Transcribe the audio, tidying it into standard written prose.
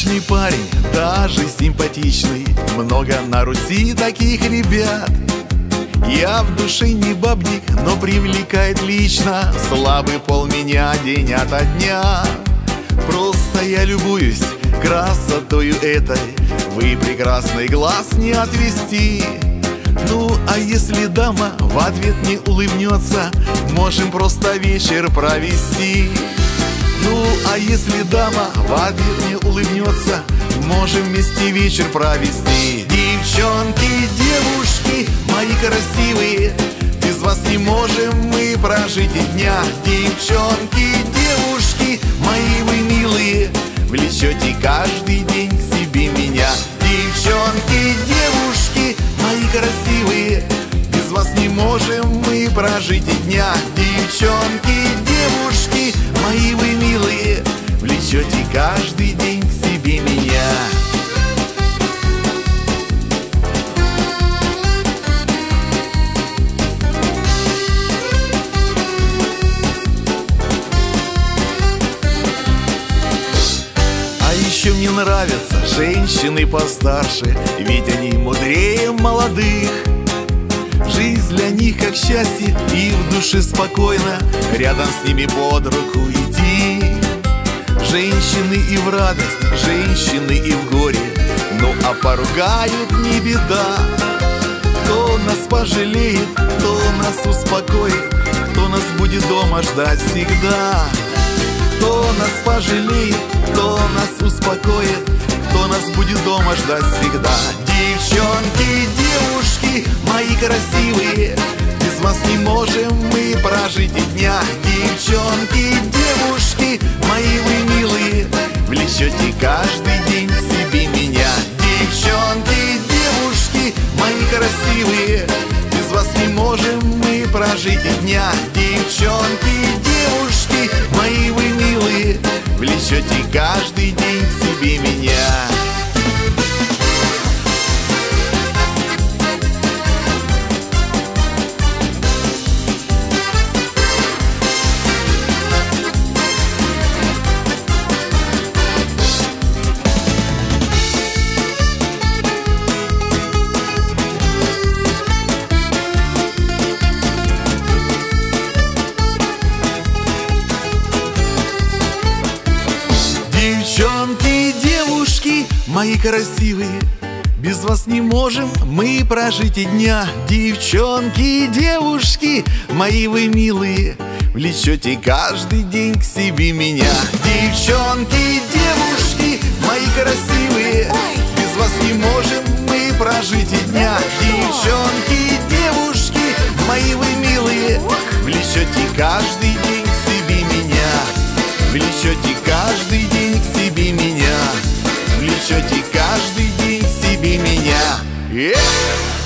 отличный парень, даже симпатичный. Много на Руси таких ребят. Я в душе не бабник, но привлекает лично. Слабый пол меня день ото дня. Просто я любуюсь красотою этой. Вы прекрасный глаз не отвести. Ну, а если дама в ответ не улыбнется, можем просто вечер провести. Ну, а если дама в ответ не улыбнется, можем вместе вечер провести. Девчонки, девушки, мои красивые, без вас не можем мы прожить и дня. Девчонки, девушки, мои вы милые, влечете каждый день к себе меня. Девчонки, девушки, мои красивые, без вас не можем мы прожить и дня. Девчонки, девушки, мои вы милые, влечете каждый день к себе меня. А еще мне нравятся женщины постарше, ведь они мудрее молодых. Жизнь для них как счастье, и в душе спокойно рядом с ними под руку идти. Женщины и в радость, женщины и в горе, ну а поругают не беда. Кто нас пожалеет, кто нас успокоит, кто нас будет дома ждать всегда. Кто нас пожалеет, кто нас успокоит, кто нас будет дома ждать всегда. Девчонки, девушки, мои красивые, без вас не можем мы прожить и дня. Девчонки, девушки, мои вы милые, влечете каждый день к себе меня. Девчонки, девушки, мои красивые, без вас не можем мы прожить и дня. Девчонки, девушки, мои вы милые, влечете каждый день к себе меня. Девчонки, девушки, мои красивые, без вас не можем мы прожить и дня. Девчонки, девушки, мои вы милые, влечете каждый день к себе меня. Девчонки, девушки, мои красивые, без вас не можем мы прожить и дня. Девчонки, девушки, мои вы милые, влечете каждый день к себе меня. Влечете каждый день к себе меня, влечете каждый день к себе меня.